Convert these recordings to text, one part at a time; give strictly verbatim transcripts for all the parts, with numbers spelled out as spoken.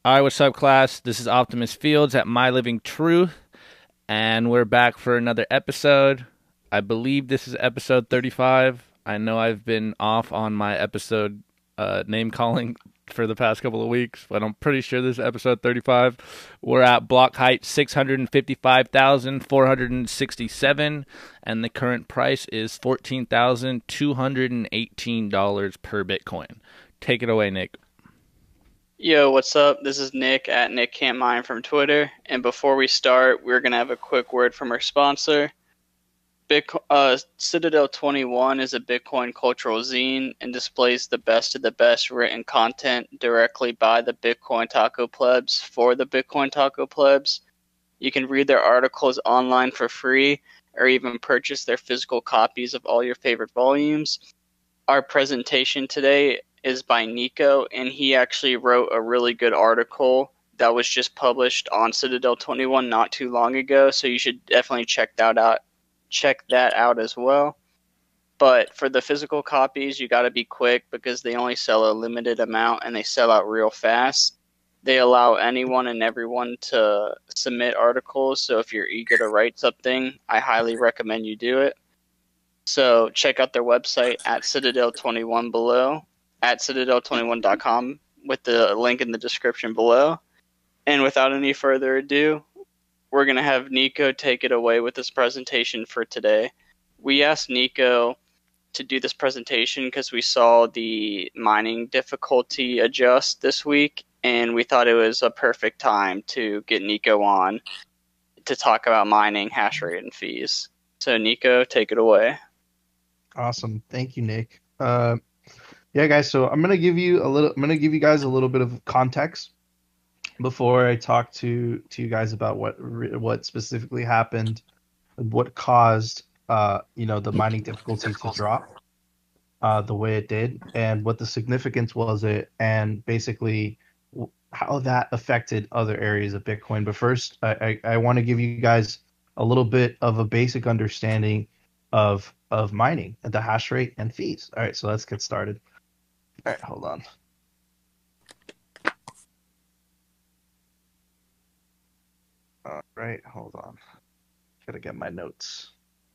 All right, what's up, class? This is Optimus Fields at My Living Truth, and we're back for another episode. I believe this is episode thirty-five. I know I've been off on my episode uh, name calling for the past couple of weeks, but I'm pretty sure this is episode thirty-five. We're at block height six hundred fifty-five thousand four hundred sixty-seven, and the current price is fourteen thousand two hundred eighteen dollars per Bitcoin. Take it away, Nick. Yo, what's up? This is Nick at Nick Can't Mine from Twitter. And before we start, we're going to have a quick word from our sponsor. Bitco- uh, Citadel twenty-one is a Bitcoin cultural zine and displays the best of the best written content directly by the Bitcoin Taco Plebs for the Bitcoin Taco Plebs. You can read their articles online for free or even purchase their physical copies of all your favorite volumes. Our presentation today is by Nico, and he actually wrote a really good article that was just published on Citadel twenty-one not too long ago, so you should definitely check that out check that out as well. But for the physical copies, you got to be quick because they only sell a limited amount and they sell out real fast. They allow anyone and everyone to submit articles, so if you're eager to write something, I highly recommend you do it. So check out their website at Citadel twenty-one below, at citadel twenty-one dot com, with the link in the description below. And without any further ado, we're going to have Nico take it away with this presentation for today. We asked Nico to do this presentation because we saw the mining difficulty adjust this week, and we thought it was a perfect time to get Nico on to talk about mining, hash rate, and fees. So Nico, take it away. Awesome. Thank you, Nick. Uh, yeah, guys, so I'm gonna give you a little I'm gonna give you guys a little bit of context before I talk to to you guys about what what specifically happened, what caused uh you know the mining difficulty to drop uh the way it did, and what the significance was it, and basically how that affected other areas of Bitcoin. But first, I I, I want to give you guys a little bit of a basic understanding of of mining, the hash rate and fees. All right, so let's get started. All right, hold on. All right, hold on. Gotta get my notes.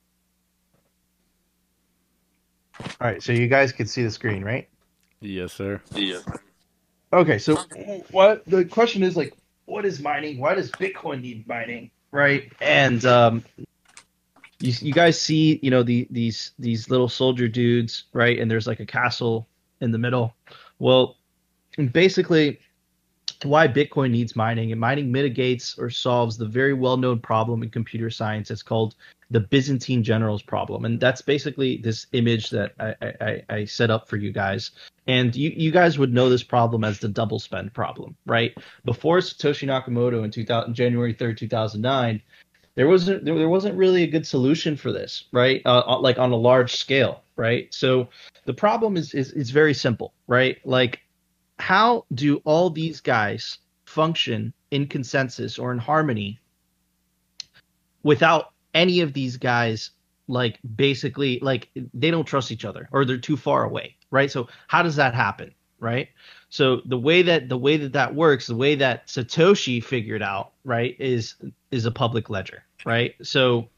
All right, so you guys can see the screen, right? Yes, sir. Yeah. Okay, so what the question is, like, what is mining? Why does Bitcoin need mining, right? And um, you you guys see, you know, the these these little soldier dudes, right? And there's like a castle in the middle. Well, basically, why Bitcoin needs mining, and mining mitigates or solves the very well-known problem in computer science. It's called the Byzantine generals problem, and that's basically this image that I, I, I set up for you guys. And you, you guys would know this problem as the double spend problem, right? Before Satoshi Nakamoto in two thousand, January third, two thousand nine, there wasn't there, there wasn't really a good solution for this, right? Uh, like on a large scale, right? So the problem is is is very simple, right? Like, how do all these guys function in consensus or in harmony without any of these guys, like, basically, like, they don't trust each other or they're too far away, right? So how does that happen, right? So the way that the way that that works, the way that Satoshi figured out, right, is is a public ledger, right? So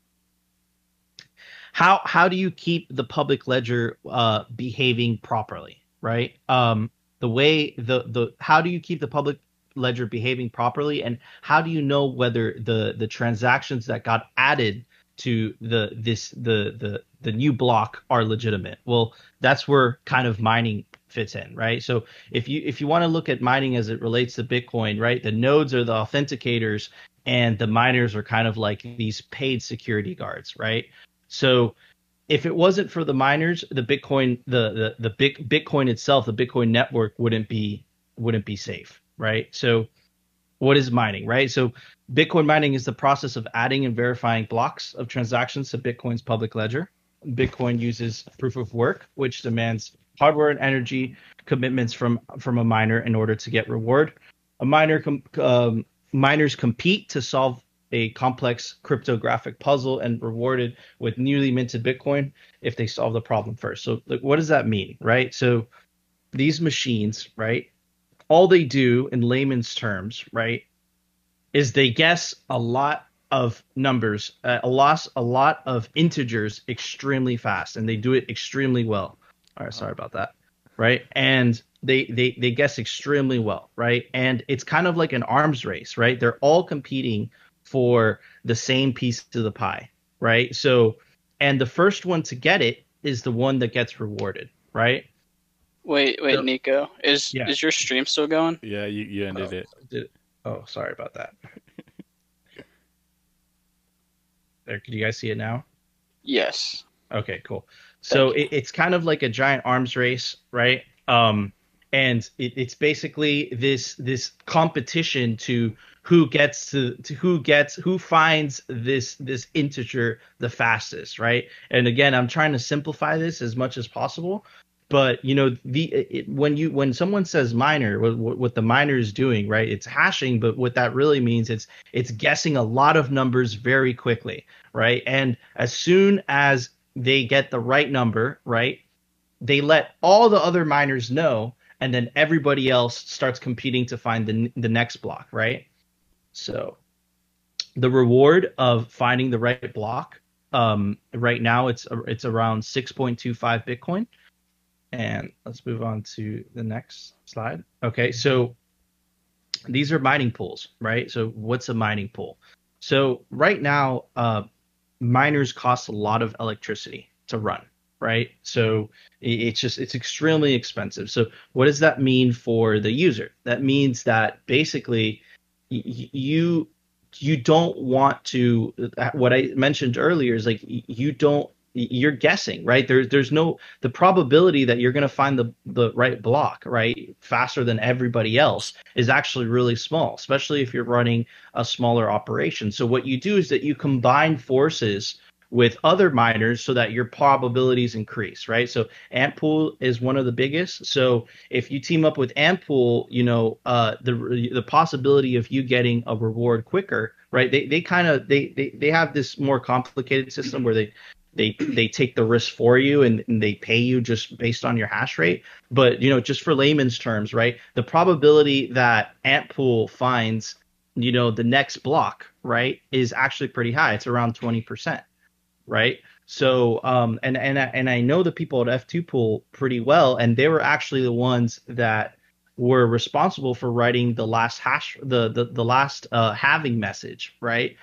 how how do you keep the public ledger uh, behaving properly, right? Um, the way the the how do you keep the public ledger behaving properly, and how do you know whether the the transactions that got added to the this the the the new block are legitimate? Well, that's where kind of mining fits in, right? So if you if you want to look at mining as it relates to Bitcoin, right, the nodes are the authenticators and the miners are kind of like these paid security guards, right? So if it wasn't for the miners, the Bitcoin, the the the big Bitcoin itself, the Bitcoin network wouldn't be wouldn't be safe, right? So what is mining, right? So Bitcoin mining is the process of adding and verifying blocks of transactions to Bitcoin's public ledger. Bitcoin uses proof of work, which demands hardware and energy commitments from from a miner in order to get reward. A miner com- um, miners compete to solve a complex cryptographic puzzle and rewarded with newly minted Bitcoin if they solve the problem first. So, like, what does that mean, right? So these machines, right, all they do in layman's terms, right, is they guess a lot of numbers, uh, a lot, a lot of integers extremely fast, and they do it extremely well. All right, sorry about that. Right, and they they they guess extremely well, right? And it's kind of like an arms race, right? They're all competing for the same piece of the pie, right? So, and the first one to get it is the one that gets rewarded, right? Wait, wait, So- Nico, is Yeah. is your stream still going? Yeah, you, you ended Oh, it. did- oh, sorry about that. There, can you guys see it now? Yes. Okay, cool. So it, it's kind of like a giant arms race, right? Um, and it, it's basically this this competition to who gets to, to who gets who finds this this integer the fastest, right? And again, I'm trying to simplify this as much as possible. But you know, the it, when you when someone says miner, what, what the miner is doing, right? It's hashing, but what that really means, it's it's guessing a lot of numbers very quickly, right? And as soon as they get the right number, right, they let all the other miners know, and then everybody else starts competing to find the the next block, right? So the reward of finding the right block, um, right now it's it's around six point two five Bitcoin. And let's move on to the next slide. Okay, so these are mining pools, right? So what's a mining pool? So right now, uh, miners cost a lot of electricity to run, right? So it's just it's extremely expensive. So what does that mean for the user? That means that basically y- you you don't want to. What I mentioned earlier is like you don't. You're guessing, right? There's there's no the probability that you're going to find the the right block, right, faster than everybody else is actually really small, especially if you're running a smaller operation. So what you do is that you combine forces with other miners so that your probabilities increase, right? So Antpool is one of the biggest. So if you team up with Antpool, you know, uh, the the possibility of you getting a reward quicker, right? They they kind of they, they they have this more complicated system where they they they take the risk for you and, and they pay you just based on your hash rate. But you know, just for layman's terms, right? The probability that Antpool finds, you know, the next block, right, is actually pretty high. It's around twenty percent, right? So um and and I, and I know the people at F two Pool pretty well, and they were actually the ones that were responsible for writing the last hash the the, the last uh halving message, right?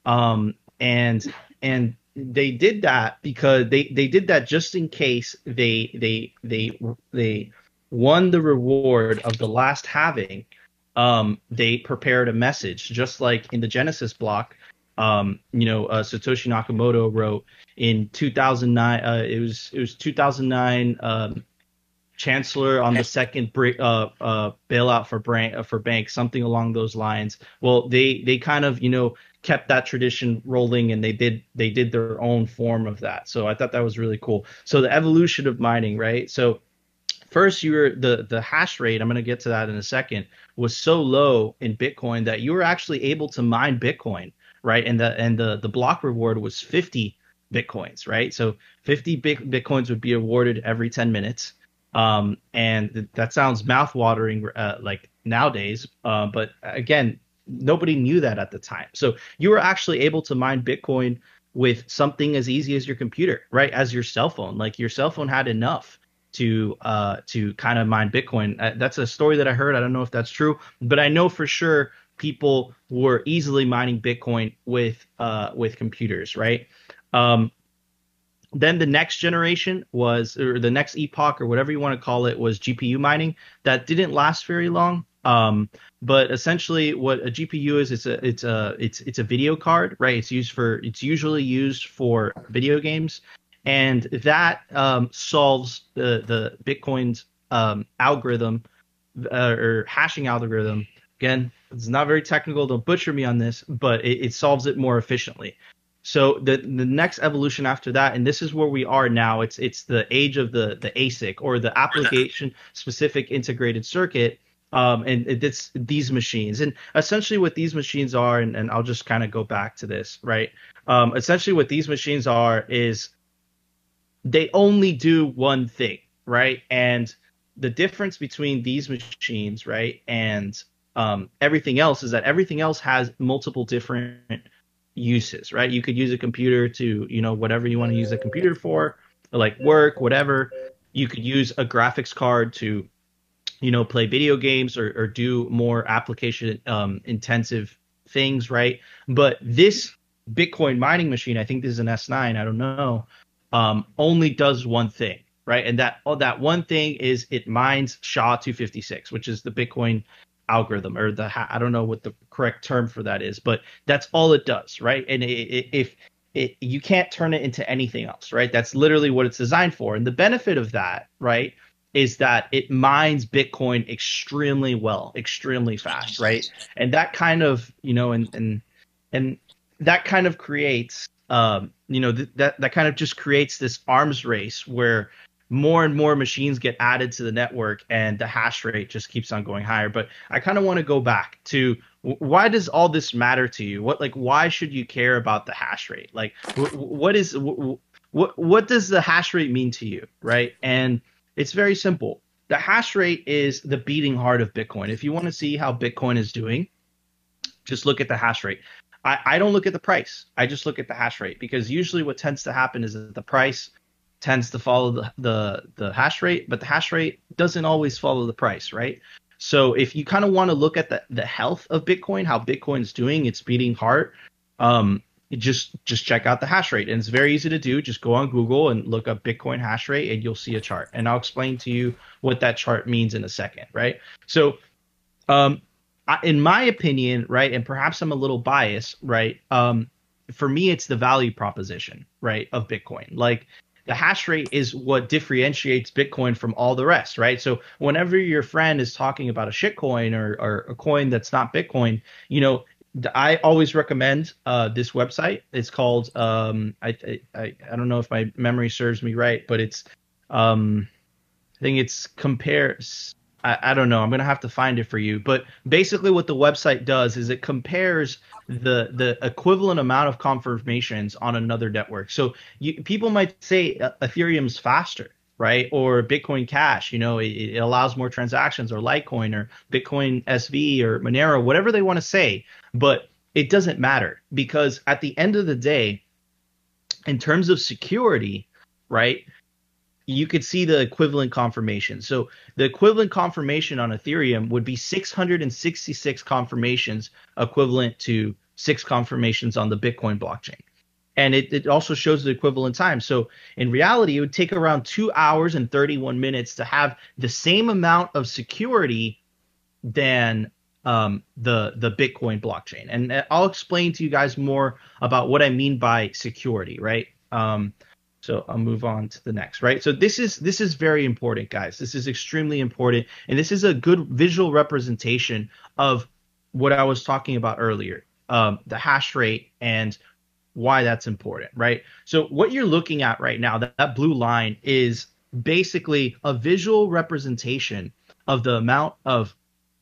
Um and and they did that because they, they did that just in case they they they they won the reward of the last halving. Um, they prepared a message just like in the Genesis block. Um, you know, uh, Satoshi Nakamoto wrote in two thousand nine. Uh, it was it was two thousand nine. Um, Chancellor on the second break, uh, uh, bailout for brand, for banks, something along those lines. Well, they they kind of you know kept that tradition rolling, and they did they did their own form of that. So I thought that was really cool. So the evolution of mining, right? So first, you were the the hash rate. I'm going to get to that in a second. Was so low in Bitcoin that you were actually able to mine Bitcoin, right? And the and the the block reward was fifty Bitcoins, right? So fifty Bitcoins would be awarded every ten minutes. Um, and th- that sounds mouthwatering, uh, like nowadays. Uh, but again, nobody knew that at the time. So you were actually able to mine Bitcoin with something as easy as your computer, right? As your cell phone. Like your cell phone had enough to uh, to kind of mine Bitcoin. Uh, that's a story that I heard. I don't know if that's true, but I know for sure people were easily mining Bitcoin with uh, with computers, right? Um, Then the next generation was, or the next epoch, or whatever you want to call it, was G P U mining. That didn't last very long. Um, but essentially, what a G P U is, it's a it's a it's it's a video card, right? It's used for it's usually used for video games, and that um, solves the the Bitcoin's um, algorithm uh, or hashing algorithm. Again, it's not very technical. Don't butcher me on this, but it, it solves it more efficiently. So the the next evolution after that, and this is where we are now, it's it's the age of the the A S I C, or the application specific integrated circuit, um, and it's these machines. And essentially what these machines are, and, and I'll just kind of go back to this, right? Um, essentially what these machines are is they only do one thing, right? And the difference between these machines, right, and um, everything else is that everything else has multiple different uses, right? You could use a computer to, you know, whatever you want to use a computer for, like work, whatever. You could use a graphics card to, you know, play video games or, or do more application um, intensive things, right? But this Bitcoin mining machine, I think this is an S nine, I don't know, um, only does one thing, right? And that oh, that one thing is it mines S H A two fifty-six, which is the Bitcoin algorithm, or the I don't know what the correct term for that is, but that's all it does, right? And it, it, if it, you can't turn it into anything else, right? That's literally what it's designed for. And the benefit of that, right, is that it mines Bitcoin extremely well, extremely fast, right? And that kind of, you know, and and and that kind of creates, um, you know, th- that that kind of just creates this arms race where more and more machines get added to the network and the hash rate just keeps on going higher. But I kind of want to go back to why does all this matter to you? What, like, why should you care about the hash rate? Like, wh- what is wh- what what does the hash rate mean to you, right? And it's very simple. The hash rate is the beating heart of Bitcoin. If you want to see how Bitcoin is doing, just look at the hash rate. I, I don't look at the price. I just look at the hash rate, because usually what tends to happen is that the price tends to follow the, the, the hash rate, but the hash rate doesn't always follow the price, right? So if you kind of want to look at the, the health of Bitcoin, how Bitcoin's doing, its beating heart, um, just just check out the hash rate. And it's very easy to do. Just go on Google and look up Bitcoin hash rate and you'll see a chart. And I'll explain to you what that chart means in a second, right? So um, in my opinion, right, and perhaps I'm a little biased, right, um, for me, it's the value proposition, right, of Bitcoin. Like, the hash rate is what differentiates Bitcoin from all the rest, right? So whenever your friend is talking about a shitcoin or, or a coin that's not Bitcoin, you know, I always recommend uh, this website. It's called, um, I, I I don't know if my memory serves me right, but it's, um, I think it's compares. I, I don't know. I'm gonna have to find it for you. But basically, what the website does is it compares the the equivalent amount of confirmations on another network. So you, people might say uh, Ethereum's faster, right? Or Bitcoin Cash, you know, it, it allows more transactions, or Litecoin, or Bitcoin S V, or Monero, whatever they want to say. But it doesn't matter, because at the end of the day, in terms of security, right, you could see the equivalent confirmation. So the equivalent confirmation on Ethereum would be six hundred sixty-six confirmations, equivalent to six confirmations on the Bitcoin blockchain. And it, it also shows the equivalent time. So in reality, it would take around two hours and thirty-one minutes to have the same amount of security than um, the the Bitcoin blockchain. And I'll explain to you guys more about what I mean by security, right? Um, So I'll move on to the next, right? So this is this is very important, guys. This is extremely important, and this is a good visual representation of what I was talking about earlier, um, the hash rate and why that's important, right? So what you're looking at right now, that, that blue line, is basically a visual representation of the amount of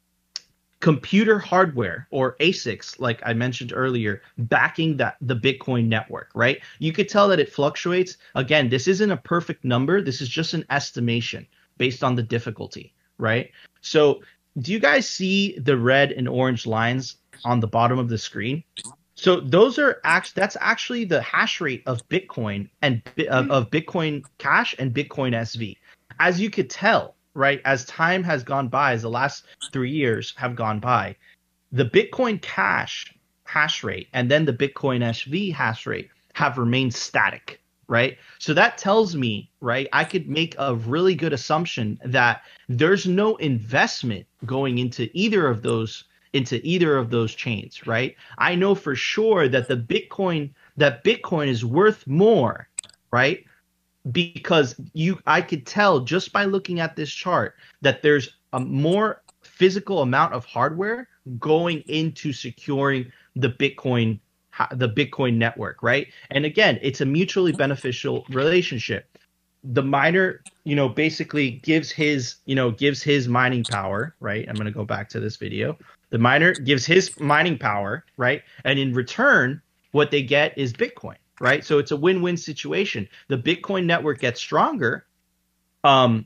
computer hardware, or A S I Cs, like I mentioned earlier, backing that the Bitcoin network, right? You could tell that it fluctuates. Again, this isn't a perfect number. This is just an estimation based on the difficulty, right? So do you guys see the red and orange lines on the bottom of the screen? So those are actually, that's actually the hash rate of Bitcoin and of, of Bitcoin Cash and Bitcoin S V. As you could tell, right, as time has gone by, as the last three years have gone by, the Bitcoin Cash hash rate and then the Bitcoin S V hash rate have remained static, right? So that tells me, right, I could make a really good assumption that there's no investment going into either of those into either of those chains, right? I know for sure that the Bitcoin that Bitcoin is worth more, right? Because you, I could tell just by looking at this chart that there's a more physical amount of hardware going into securing the Bitcoin, the Bitcoin network, right? And again, it's a mutually beneficial relationship. The miner, you know, basically gives his, you know, gives his mining power, right? I'm going to go back to this video. The miner gives his mining power, right? And in return, what they get is Bitcoin. Right, so it's a win-win situation. The Bitcoin network gets stronger, um,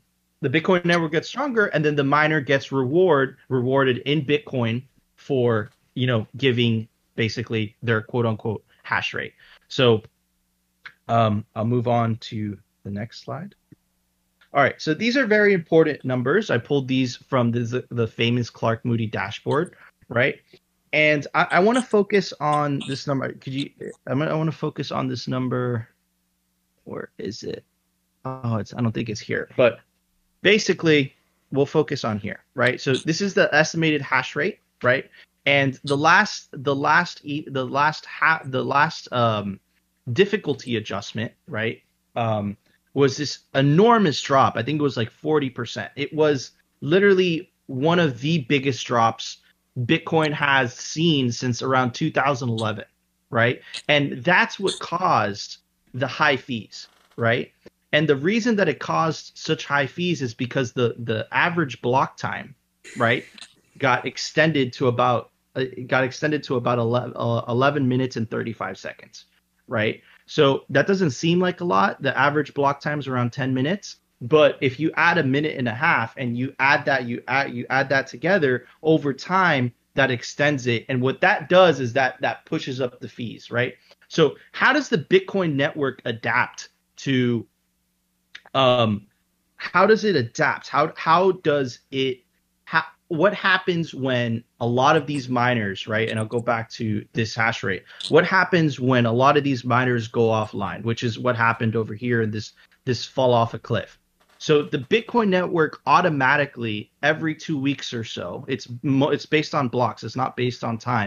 the Bitcoin network gets stronger, and then the miner gets reward rewarded in Bitcoin for, you know, giving basically their quote unquote hash rate. So um, I'll move on to the next slide. All right, so these are very important numbers. I pulled these from the the famous Clark Moody dashboard, right? And I, I want to focus on this number. Could you? I want to focus on this number. Where is it? Oh, it's. I don't think it's here. But basically, we'll focus on here, right? So this is the estimated hash rate, right? And the last, the last, the last, ha- the last um, difficulty adjustment, right? Um, was this enormous drop. I think it was like forty percent. It was literally one of the biggest drops Bitcoin has seen since around two thousand eleven, right? And that's what caused the high fees, right? And the reason that it caused such high fees is because the the average block time, right, got extended to about uh, got extended to about eleven, uh, eleven minutes and thirty-five seconds, right? So that doesn't seem like a lot. The average block time is around ten minutes. But if you add a minute and a half and you add that, you add you add that together over time, that extends it. And what that does is that that pushes up the fees, right? So how does the Bitcoin network adapt to um how does it adapt? How how does it how what happens when a lot of these miners, right? And I'll go back to this hash rate. What happens when a lot of these miners go offline, which is what happened over here in this this fall off a cliff. So the Bitcoin network automatically every two weeks or so, it's it's based on blocks, it's not based on time,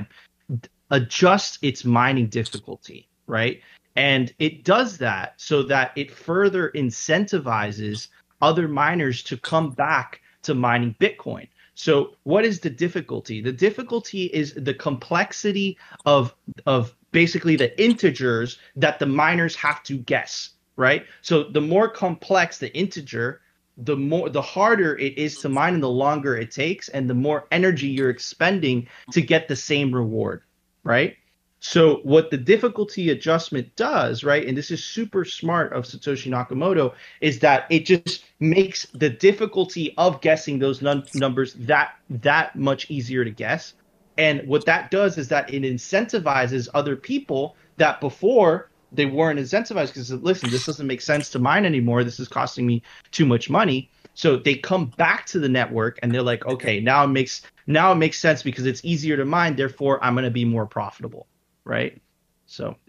adjusts its mining difficulty, right? And it does that so that it further incentivizes other miners to come back to mining Bitcoin. So what is the difficulty? The difficulty is the complexity of of basically the integers that the miners have to guess, right? So the more complex the integer, the more the harder it is to mine and the longer it takes and the more energy you're expending to get the same reward, right? So what the difficulty adjustment does, right, and this is super smart of Satoshi Nakamoto, is that it just makes the difficulty of guessing those num- numbers that that much easier to guess. And what that does is that it incentivizes other people that before they weren't incentivized because, listen, this doesn't make sense to mine anymore. This is costing me too much money. So they come back to the network and they're like, okay, now it makes now it makes sense because it's easier to mine. Therefore, I'm going to be more profitable. Right. So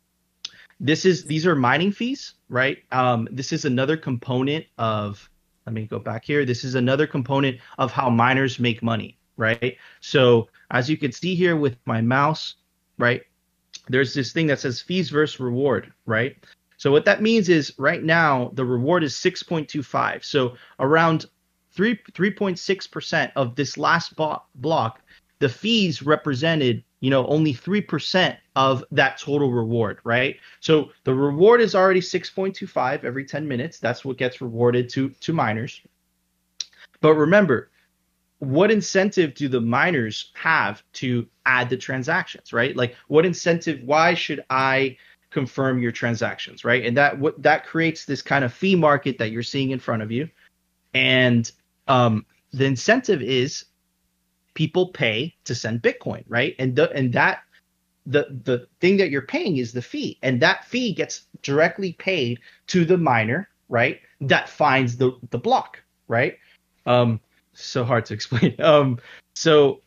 this is these are mining fees. Right. Um, this is another component of let me go back here. This is another component of how miners make money. Right. So as you can see here with my mouse. Right. There's this thing that says fees versus reward. Right. So what that means is right now the reward is six point two five. So around three, three point six percent of this last bo- block, the fees represented, you know, only three percent of that total reward, right? So the reward is already six point two five every ten minutes. That's what gets rewarded to, to miners. But remember, what incentive do the miners have to add the transactions, right? Like what incentive, why should I confirm your transactions, right? And that what that creates this kind of fee market that you're seeing in front of you. And um, the incentive is people pay to send Bitcoin, right? And the, and that the the thing that you're paying is the fee, and that fee gets directly paid to the miner, right? That finds the the block, right? Um, so hard to explain. Um, so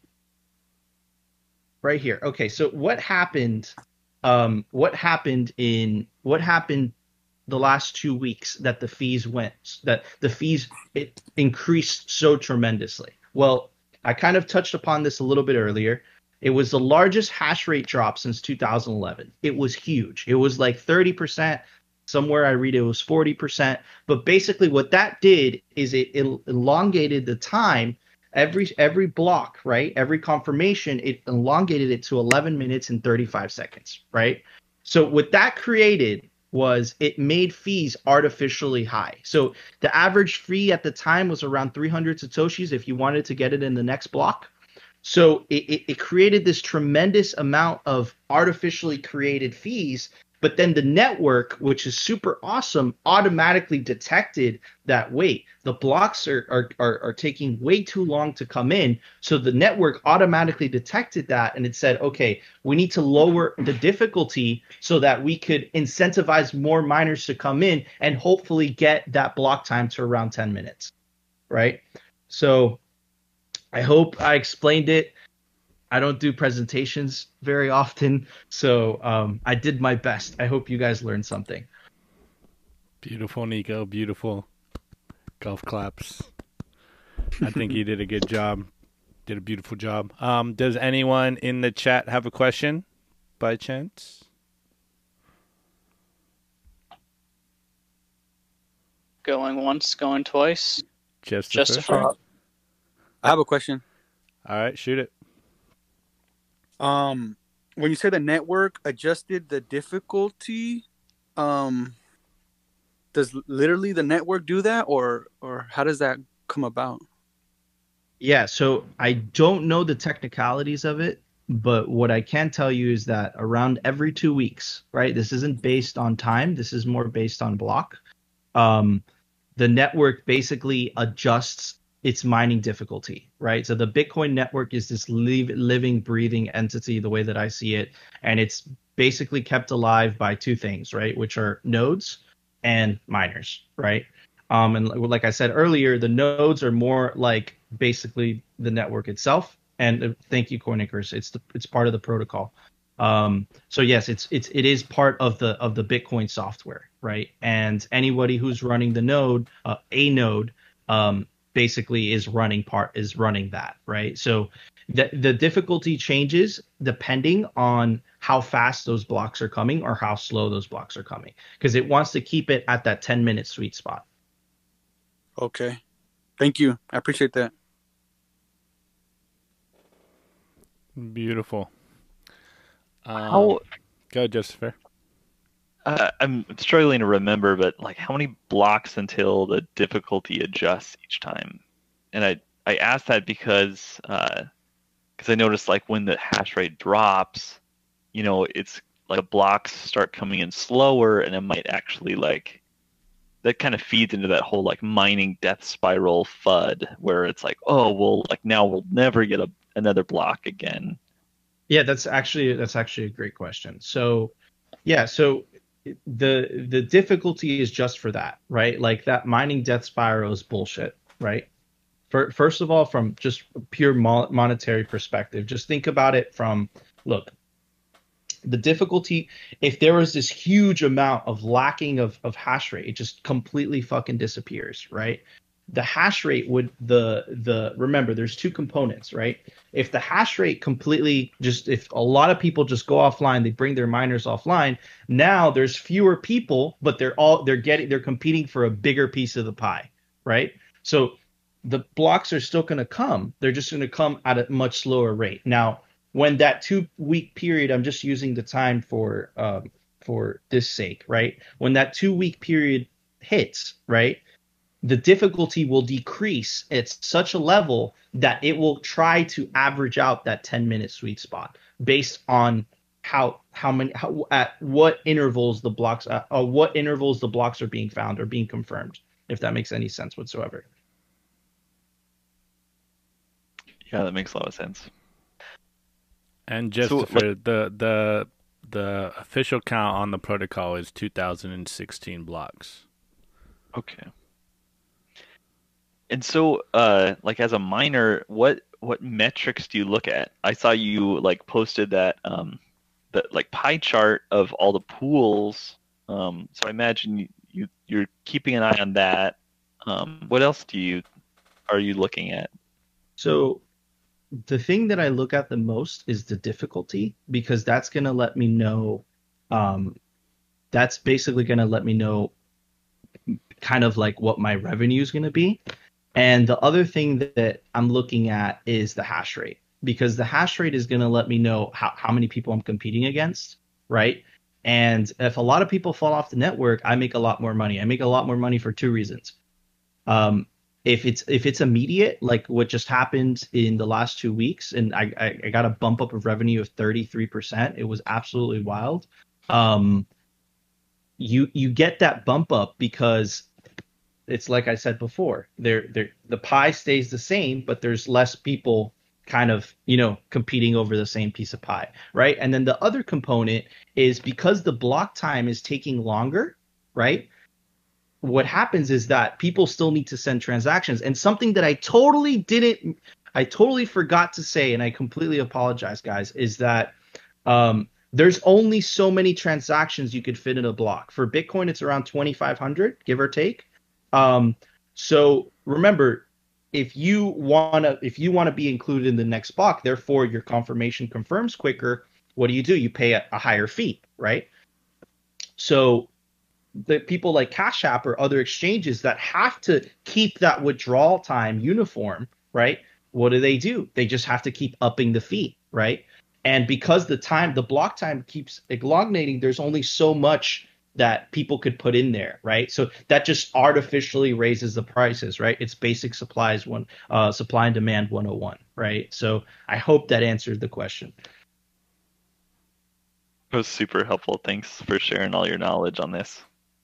right here, okay. So what happened? Um, what happened in what happened the last two weeks that the fees went that the fees it increased so tremendously? Well, I kind of touched upon this a little bit earlier. It was the largest hash rate drop since two thousand eleven. It was huge. It was like thirty percent. Somewhere I read it was forty percent. But basically what that did is it, it elongated the time. Every every block, right? Every confirmation, it elongated it to eleven minutes and thirty-five seconds, right? So what that created was it made fees artificially high. So the average fee at the time was around three hundred Satoshis if you wanted to get it in the next block. So it, it, it created this tremendous amount of artificially created fees But then the network, which is super awesome, automatically detected that, wait, the blocks are, are, are, are taking way too long to come in. So the network automatically detected that, and it said, okay, we need to lower the difficulty so that we could incentivize more miners to come in and hopefully get that block time to around ten minutes, right? So I hope I explained it. I don't do presentations very often, so um, I did my best. I hope you guys learned something. Beautiful, Nico. Beautiful. Golf claps. I think you did a good job. Did a beautiful job. Um, does anyone in the chat have a question by chance? Going once, going twice. Just Justifier. I have a question. All right, shoot it. Um, when you say the network adjusted the difficulty, um, does literally the network do that, or or how does that come about? Yeah, so I don't know the technicalities of it, but what I can tell you is that around every two weeks, right? This isn't based on time. This is more based on block. Um, the network basically adjusts its mining difficulty, right? So the Bitcoin network is this live, living, breathing entity, the way that I see it, and it's basically kept alive by two things, right? Which are nodes and miners, right? Um, and like I said earlier, the nodes are more like basically the network itself. And uh, thank you, Coinicers. It's the it's part of the protocol. Um, so yes, it's it's it is part of the of the Bitcoin software, right? And anybody who's running the node, uh, a node, um, basically is running part is running that, right? So the the difficulty changes depending on how fast those blocks are coming or how slow those blocks are coming, because it wants to keep it at that ten minute sweet spot. Okay, thank you. I appreciate that. Beautiful. Um, How go, Justifier. uh, I'm struggling to remember, but like how many blocks until the difficulty adjusts each time? And I I asked that because uh, because I noticed like when the hash rate drops, you know, it's like the blocks start coming in slower, and it might actually like that kind of feeds into that whole like mining death spiral FUD where it's like, oh well, like now we'll never get a another block again. Yeah, that's actually that's actually a great question. So yeah, so the the difficulty is just for that, right? Like that mining death spiral is bullshit, right? For, first of all, from just a pure mo- monetary perspective, just think about it from, look, the difficulty, if there was this huge amount of lacking of, of hash rate, it just completely fucking disappears, right? The hash rate would, the, the, remember, there's two components, right? If the hash rate completely just, if a lot of people just go offline, they bring their miners offline, now there's fewer people, but they're all, they're getting, they're competing for a bigger piece of the pie, right? So the blocks are still going to come. They're just going to come at a much slower rate. Now, when that two week period, I'm just using the time for um, for this sake, right? When that two week period hits, right, the difficulty will decrease at such a level that it will try to average out that ten minute sweet spot based on how how many how, at what intervals the blocks uh, uh, what intervals the blocks are being found or being confirmed, if that makes any sense whatsoever. Yeah, that makes a lot of sense. And just So, for the the the official count on the protocol is two thousand sixteen blocks. Okay. And so, uh, like as a miner, what what metrics do you look at? I saw you like posted that um, that like pie chart of all the pools. Um, so I imagine you, you you're keeping an eye on that. Um, what else do you are you looking at? So the thing that I look at the most is the difficulty, because that's going to let me know, um, that's basically going to let me know kind of like what my revenue is going to be. And the other thing that I'm looking at is the hash rate, because the hash rate is going to let me know how, how many people I'm competing against, right? And if a lot of people fall off the network, I make a lot more money. I make a lot more money for two reasons. Um, If it's if it's immediate, like what just happened in the last two weeks, and I, I, I got a bump up of revenue of thirty-three percent. It was absolutely wild. Um, you you get that bump up because it's like I said before, there there the pie stays the same, but there's less people kind of, you know, competing over the same piece of pie, right? And then the other component is because the block time is taking longer, right? What happens is that people still need to send transactions. And something that I totally didn't, I totally forgot to say, and I completely apologize, guys, is that um, there's only so many transactions you could fit in a block. For Bitcoin, it's around twenty-five hundred, give or take. Um, so remember, if you wanna if you wanna be included in the next block, therefore your confirmation confirms quicker, what do you do? You pay a, a higher fee, right? So the people like Cash App or other exchanges that have to keep that withdrawal time uniform, right? What do they do? They just have to keep upping the fee, right? And because the time, the block time keeps elongating, there's only so much that people could put in there, right? So that just artificially raises the prices, right? It's basic supplies one, uh, supply and demand one oh one, right? So I hope that answered the question. It was super helpful. Thanks for sharing all your knowledge on this.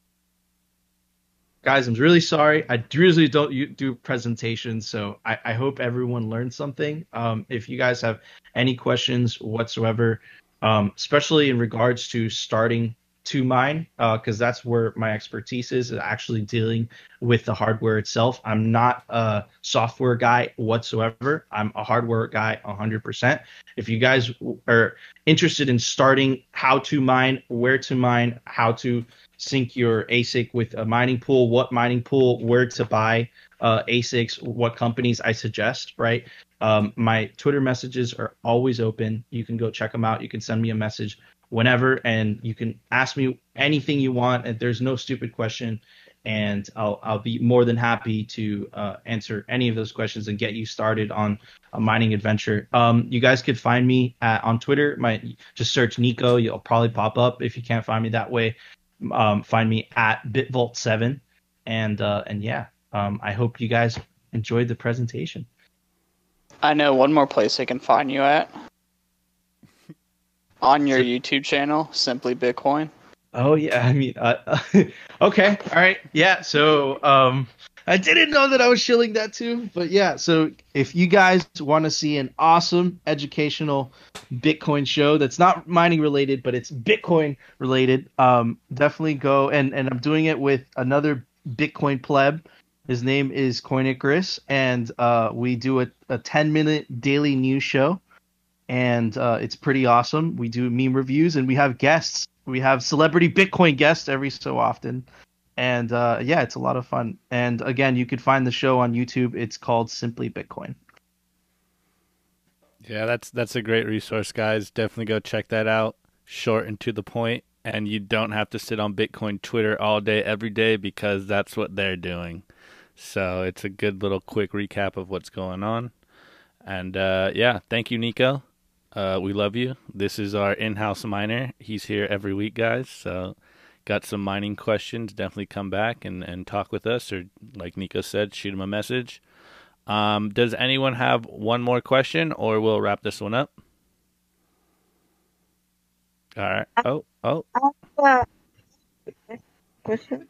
Guys, I'm really sorry. I usually don't do presentations, so I, I hope everyone learned something. Um, if you guys have any questions whatsoever, um, especially in regards to starting to mine, because uh, that's where my expertise is, is actually dealing with the hardware itself. I'm not a software guy whatsoever. I'm a hardware guy one hundred percent. If you guys are interested in starting how to mine, where to mine, how to sync your A S I C with a mining pool, what mining pool, where to buy uh, A S I Cs, what companies I suggest, right? Um, my Twitter messages are always open. You can go check them out. You can send me a message whenever, and you can ask me anything you want. And there's no stupid question, and I'll I'll be more than happy to uh, answer any of those questions and get you started on a mining adventure. Um, you guys could find me at, on Twitter. My just search Nico. You'll probably pop up. If you can't find me that way, um, find me at Bitvault seven. And uh, and yeah, um, I hope you guys enjoyed the presentation. I know one more place they can find you at. On your YouTube channel, Simply Bitcoin. Oh yeah, I mean, uh, okay, all right, yeah. So um, I didn't know that I was shilling that too, but yeah. So if you guys want to see an awesome educational Bitcoin show that's not mining related, but it's Bitcoin related, um, definitely go. And and I'm doing it with another Bitcoin pleb. His name is Coin Icarus, and uh, we do a, a ten minute daily news show. And uh, it's pretty awesome. We do meme reviews, and we have guests. We have celebrity Bitcoin guests every so often. And uh, yeah, it's a lot of fun. And again, you could find the show on YouTube. It's called Simply Bitcoin. Yeah, that's that's a great resource, guys. Definitely go check that out. Short and to the point. And you don't have to sit on Bitcoin Twitter all day, every day, because that's what they're doing. So it's a good little quick recap of what's going on. And uh, yeah, thank you, Nico. Uh, we love you. This is our in-house miner. He's here every week, guys. So got some mining questions, definitely come back and, and talk with us. Or like Nico said, shoot him a message. Um, does anyone have one more question, or we'll wrap this one up? All right. Oh, oh. I have a question.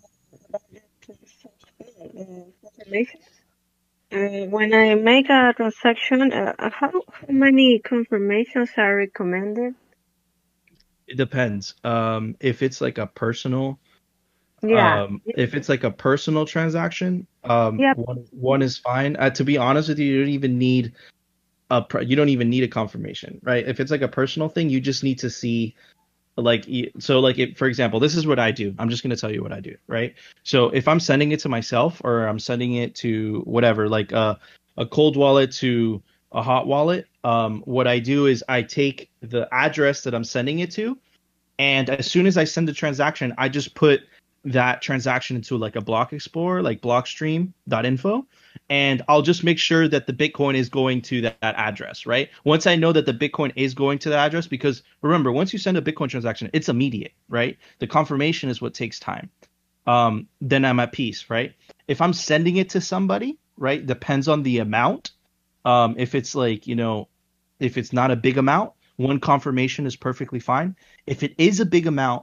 Confirmation. Uh, when I make a transaction, uh, how, how many confirmations are recommended? It depends. Um, if it's like a personal, Yeah. um, if it's like a personal transaction, um, Yep. one one is fine. Uh, to be honest with you, you don't even need a pr- you don't even need a confirmation, right? If it's like a personal thing, you just need to see. Like, so like, if, for example, this is what I do. I'm just going to tell you what I do, right? So if I'm sending it to myself, or I'm sending it to whatever, like a, a cold wallet to a hot wallet, um, what I do is I take the address that I'm sending it to, and as soon as I send the transaction, I just put that transaction into like a block explorer, like blockstream dot info, and I'll just make sure that the Bitcoin is going to that, that address, right? Once I know that the Bitcoin is going to the address, because remember, once you send a Bitcoin transaction, it's immediate, right? The confirmation is what takes time. Um, then I'm at peace, right? If I'm sending it to somebody, right, depends on the amount. Um, if it's like, you know, if it's not a big amount, one confirmation is perfectly fine. If it is a big amount,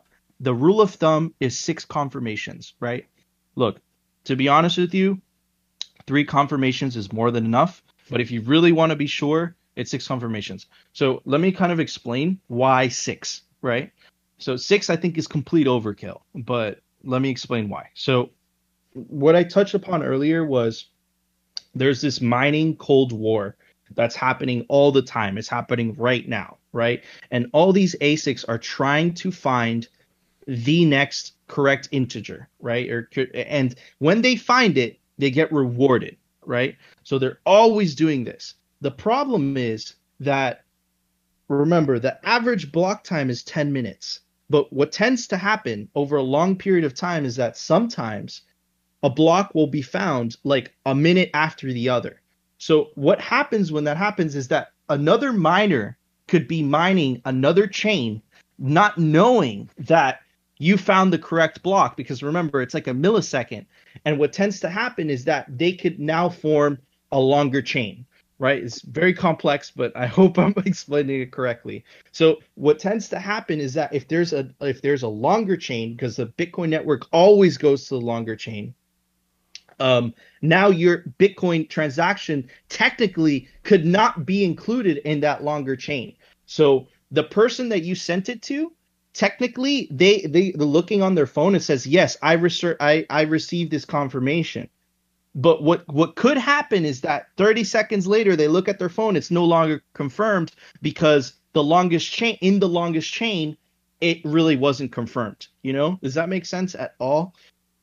the rule of thumb is six confirmations, right? Look, to be honest with you, three confirmations is more than enough. But if you really want to be sure, it's six confirmations. So let me kind of explain why six, right? So six, I think, is complete overkill. But let me explain why. So what I touched upon earlier was there's this mining cold war that's happening all the time. It's happening right now, right? And all these A S I Cs are trying to find the next correct integer, right? Or and when they find it, they get rewarded, right? So they're always doing this. The problem is that, remember, the average block time is ten minutes. But what tends to happen over a long period of time is that sometimes a block will be found like a minute after the other. So what happens when that happens is that another miner could be mining another chain, not knowing that you found the correct block, because remember, it's like a millisecond. And what tends to happen is that they could now form a longer chain, right? It's very complex, but I hope I'm explaining it correctly. So what tends to happen is that if there's a if there's a longer chain, because the Bitcoin network always goes to the longer chain, um, now your Bitcoin transaction technically could not be included in that longer chain. So the person that you sent it to, technically, they they they're looking on their phone, it says, yes, I reser- I I received this confirmation. But what what could happen is that thirty seconds later, they look at their phone, it's no longer confirmed because the longest chain in the longest chain, it really wasn't confirmed. You know, does that make sense at all?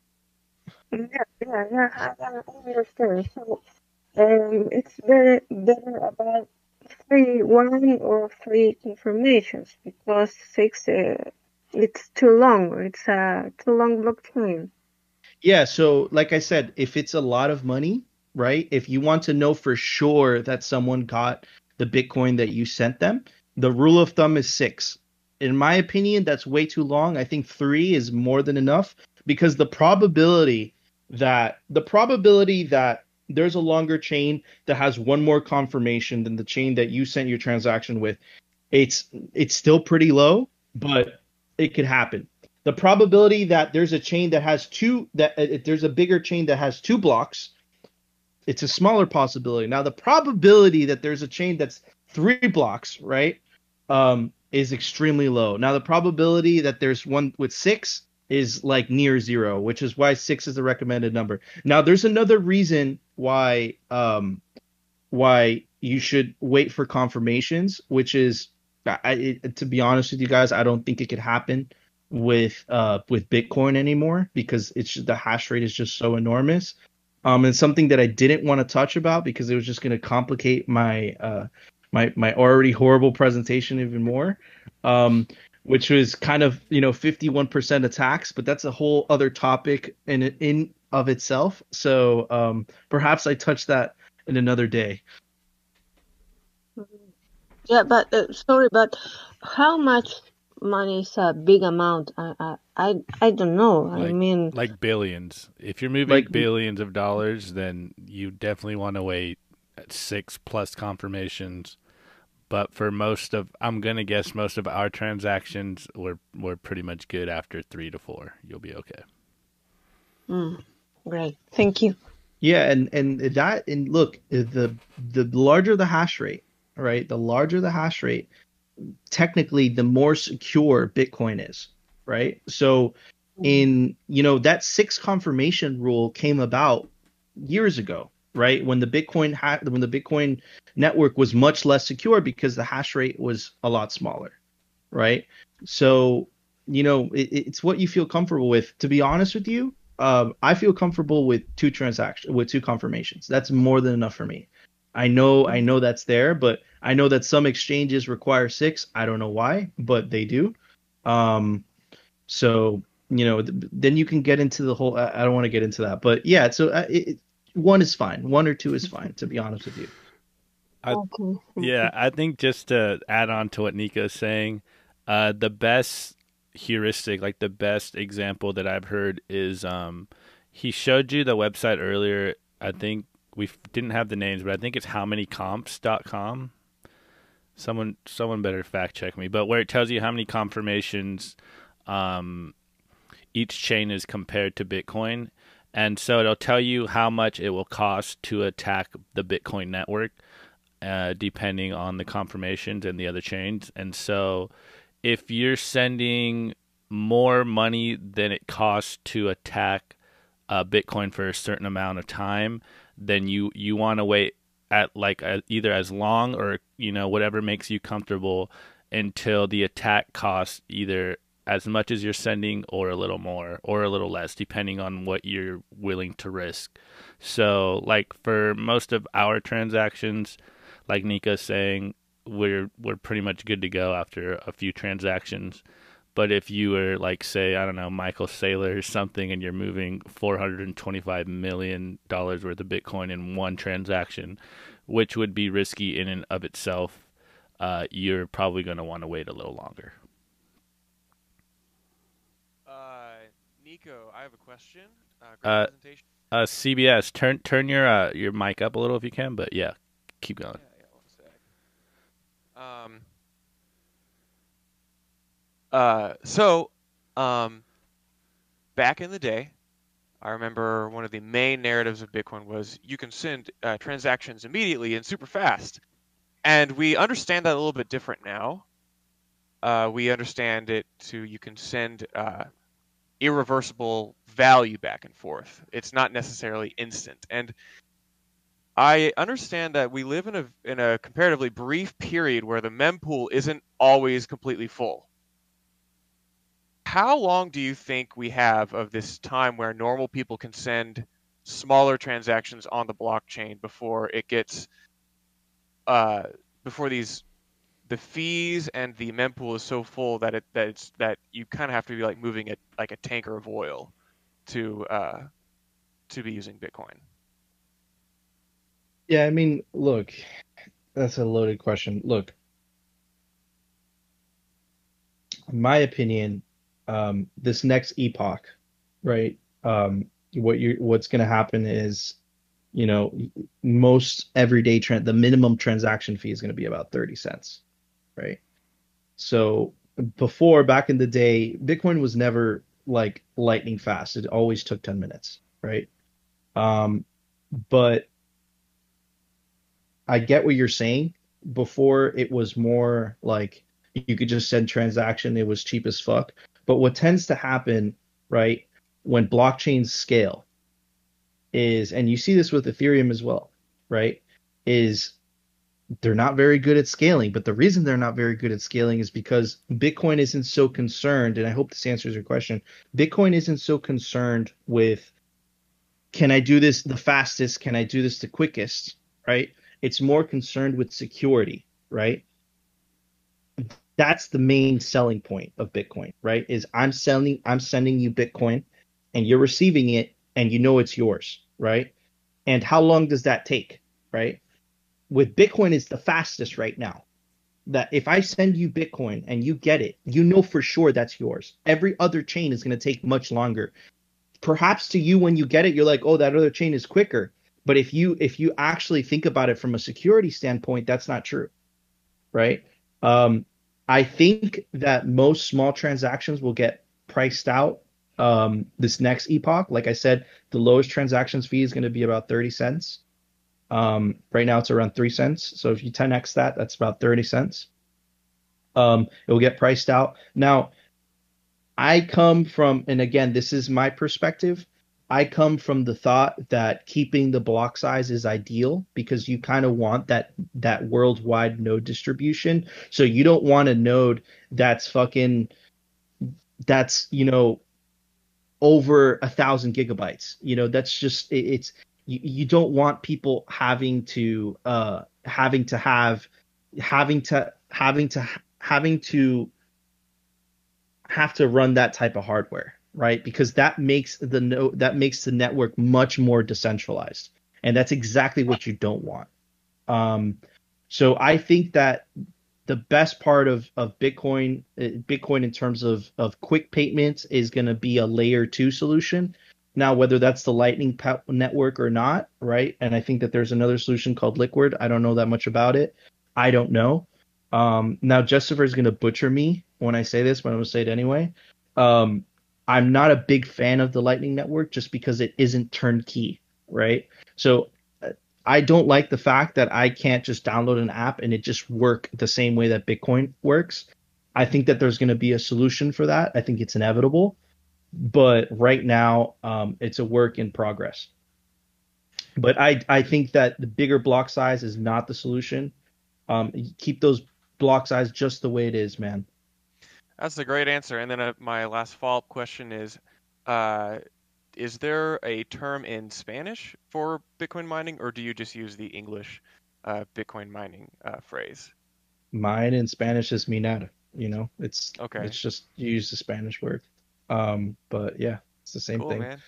Yeah, yeah, yeah, I, I understand. So, um, it's better, better about three, one or three confirmations because six, uh, it's too long. It's a too long blockchain. Yeah, so like I said, if it's a lot of money, right? If you want to know for sure that someone got the Bitcoin that you sent them, the rule of thumb is six. In my opinion, that's way too long. I think three is more than enough because the probability that the probability that there's a longer chain that has one more confirmation than the chain that you sent your transaction with, it's it's still pretty low, but it could happen. The probability that there's a chain that has two that uh, there's a bigger chain that has two blocks, it's a smaller possibility. Now the probability that there's a chain that's three blocks, right, um, is extremely low. Now the probability that there's one with six is like near zero, which is why six is the recommended number. Now there's another reason why um, why you should wait for confirmations, which is, I, it, to be honest with you guys, I don't think it could happen with uh with Bitcoin anymore because it's the hash rate is just so enormous. Um, and something that I didn't want to touch about because it was just going to complicate my uh my my already horrible presentation even more. Um, which was kind of, you know, fifty-one percent attacks, but that's a whole other topic in in of itself. So um, perhaps I touch that in another day. Yeah, but uh, sorry, but how much money is a big amount? I I I, I don't know. Like, I mean, like billions. If you're moving Like- billions of dollars, then you definitely want to wait at six plus confirmations. But for most of, I'm gonna guess most of our transactions were were pretty much good after three to four. You'll be okay. mm, great. Thank you. Yeah, and and that and look, the the larger the hash rate, right? The larger the hash rate, technically the more secure Bitcoin is, right? So in, you know, that six confirmation rule came about years ago, right? When the Bitcoin ha- when the Bitcoin network was much less secure because the hash rate was a lot smaller, right? So, you know, it, it's what you feel comfortable with. To be honest with you, um, I feel comfortable with two transactions, with two confirmations. That's more than enough for me. I know, I know that's there, but I know that some exchanges require six. I don't know why, but they do. Um, so, you know, th- then you can get into the whole. I, I don't want to get into that, but yeah. So uh, it, it- one is fine. One or two is fine. To be honest with you. I- Okay. thank Yeah, you. I think just to add on to what Nico's saying, uh, the best heuristic, like the best example that I've heard is um, he showed you the website earlier. I think we f- didn't have the names, but I think it's how many comps dot com. Someone, someone better fact check me. But where it tells you how many confirmations um, each chain is compared to Bitcoin. And so it'll tell you how much it will cost to attack the Bitcoin network, uh, depending on the confirmations and the other chains. And so if you're sending more money than it costs to attack uh, Bitcoin for a certain amount of time, then you, you want to wait at like a, either as long or, you know, whatever makes you comfortable until the attack costs either as much as you're sending or a little more or a little less, depending on what you're willing to risk. So like for most of our transactions, like Nika's saying, we're we're pretty much good to go after a few transactions. But if you were like, say, I don't know, Michael Saylor or something, and you're moving four hundred twenty-five million dollars worth of Bitcoin in one transaction, which would be risky in and of itself, uh, you're probably going to want to wait a little longer. Uh, Nico, I have a question. Uh, great Uh, presentation. Uh, C B S, turn turn your uh, your mic up a little if you can, but yeah, keep going. Yeah, yeah, one sec. Um, uh, so, um, back in the day, I remember one of the main narratives of Bitcoin was you can send uh, transactions immediately and super fast. And we understand that a little bit different now. Uh, we understand it to you can send uh, irreversible value back and forth. It's not necessarily instant. And I understand that we live in a in a comparatively brief period where the mempool isn't always completely full. How long do you think we have of this time where normal people can send smaller transactions on the blockchain before it gets uh, before these the fees and the mempool is so full that it that it's that you kind of have to be like moving it like a tanker of oil to uh, to be using Bitcoin? Yeah, I mean, look, that's a loaded question. Look, in my opinion, um, this next epoch, right? Um, what you what's going to happen is, you know, most everyday trend, the minimum transaction fee is going to be about thirty cents, right? So before, back in the day, Bitcoin was never like lightning fast. It always took ten minutes, right? Um, but I get what you're saying. Before it was more like you could just send transaction, it was cheap as fuck. But what tends to happen, right, when blockchains scale is, and you see this with Ethereum as well, right, is they're not very good at scaling. But the reason they're not very good at scaling is because Bitcoin isn't so concerned, and I hope this answers your question. Bitcoin isn't so concerned with, can I do this the fastest? Can I do this the quickest? Right? It's more concerned with security, right? That's the main selling point of Bitcoin, right? Is I'm selling, I'm sending you Bitcoin and you're receiving it and you know it's yours, right? And how long does that take, right? With Bitcoin, it's the fastest right now. That if I send you Bitcoin and you get it, you know for sure that's yours. Every other chain is going to take much longer. Perhaps to you, when you get it, you're like, oh, that other chain is quicker. But if you if you actually think about it from a security standpoint, that's not true, right? Um, I think that most small transactions will get priced out um, this next epoch. Like I said, the lowest transactions fee is going to be about thirty cents. Um, right now it's around three cents. So if you ten x that, that's about thirty cents. Um, it will get priced out. Now, I come from, and again, this is my perspective. I come from the thought that keeping the block size is ideal because you kind of want that that worldwide node distribution. So you don't want a node that's fucking that's you know over a thousand gigabytes. You know that's just it, it's you, you don't want people having to uh having to have having to having to having to have to run that type of hardware. Right, because that makes the no, that makes the network much more decentralized, and that's exactly what you don't want. Um, so I think that the best part of of Bitcoin, Bitcoin in terms of of quick payments, is going to be a layer two solution. Now, whether that's the Lightning network or not, right? And I think that there's another solution called Liquid. I don't know that much about it. I don't know. Um, now, Justifer is going to butcher me when I say this, but I'm going to say it anyway. Um, I'm not a big fan of the Lightning Network just because it isn't turnkey, right? So uh, I don't like the fact that I can't just download an app and it just work the same way that Bitcoin works. I think that there's going to be a solution for that. I think it's inevitable, but right now um, it's a work in progress. But I I think that the bigger block size is not the solution. Um, keep those block size just the way it is, man. That's a great answer. And then uh, my last follow-up question is, uh, is there a term in Spanish for Bitcoin mining, or do you just use the English uh, Bitcoin mining uh, phrase? Mine in Spanish is minar. You know, it's Okay. it's just you use the Spanish word. Um, but yeah, it's the same Cool, thing. man.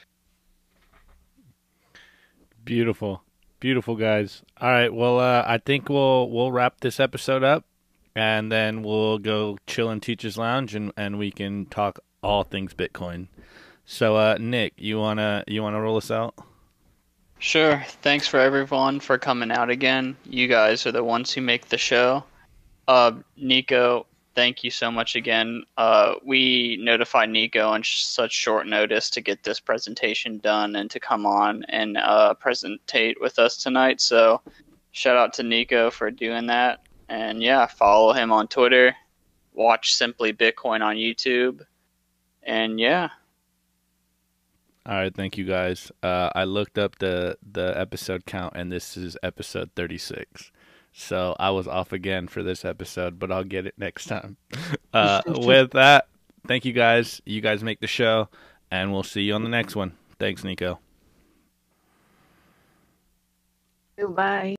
Beautiful, beautiful guys. All right, well, uh, I think we'll we'll wrap this episode up, and then we'll go chill in Teachers Lounge, and, and we can talk all things Bitcoin. So, uh, Nick, you wanna you wanna roll us out? Sure. Thanks for everyone for coming out again. You guys are the ones who make the show. Uh, Nico, thank you so much again. Uh, we notified Nico on sh- such short notice to get this presentation done and to come on and uh, presentate with us tonight. So shout out to Nico for doing that. And yeah, follow him on Twitter. Watch Simply Bitcoin on YouTube. And yeah. All right, thank you guys. Uh, I looked up the the episode count, and this is episode thirty-six. So I was off again for this episode, but I'll get it next time. Uh, with that, thank you guys. You guys make the show, and we'll see you on the next one. Thanks, Nico. Goodbye.